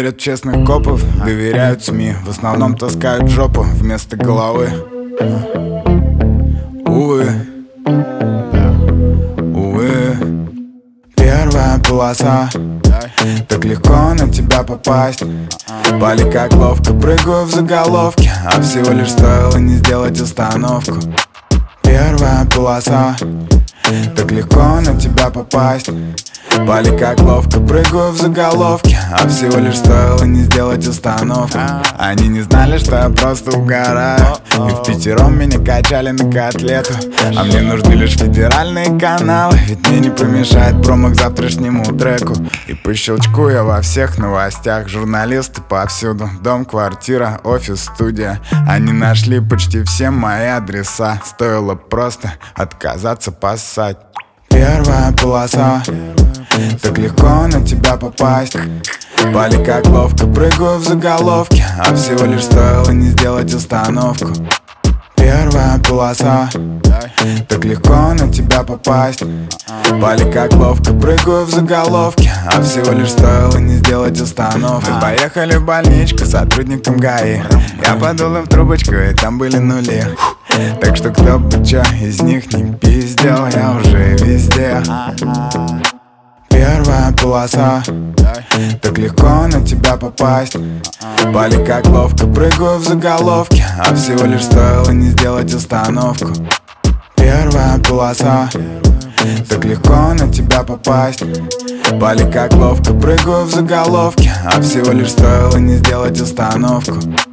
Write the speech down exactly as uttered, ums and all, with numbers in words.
верят в честных копов, доверяют СМИ, в основном таскают жопу вместо головы. Увы, увы. Первая полоса, так легко на тебя попасть. Пали как ловко, прыгаю в заголовке, а всего лишь стоило не сделать остановку. Первая полоса, так легко на тебя попасть. Пали как ловко, прыгаю в заголовке, а всего лишь стоило не сделать остановку. Они не знали, что я просто угораю, и впятером меня качали на котлету. А мне нужны лишь федеральные каналы, ведь мне не помешает промо к завтрашнему треку. И по щелчку я во всех новостях. Журналисты повсюду, дом, квартира, офис, студия. Они нашли почти все мои адреса. Стоило просто отказаться поссать. Первая полоса, так легко на тебя попасть. Пали как ловко, прыгаю в заголовке, а всего лишь стоило не сделать остановку. Первая полоса, так легко на тебя попасть. Пали как ловко, прыгаю в заголовке, а всего лишь стоило не сделать остановку. Мы поехали в больничку сотрудникам ГАИ. Я подул им в трубочку, и там были нули. Так что кто бы чё из них не пиздел, я уже везде. Первая полоса, так легко на тебя попасть. Пали как ловко, прыгаю в заголовке, а всего лишь стоило не сделать остановку. Первая полоса, так легко на тебя попасть. Пали как ловко, прыгаю в заголовке, а всего лишь стоило не сделать остановку.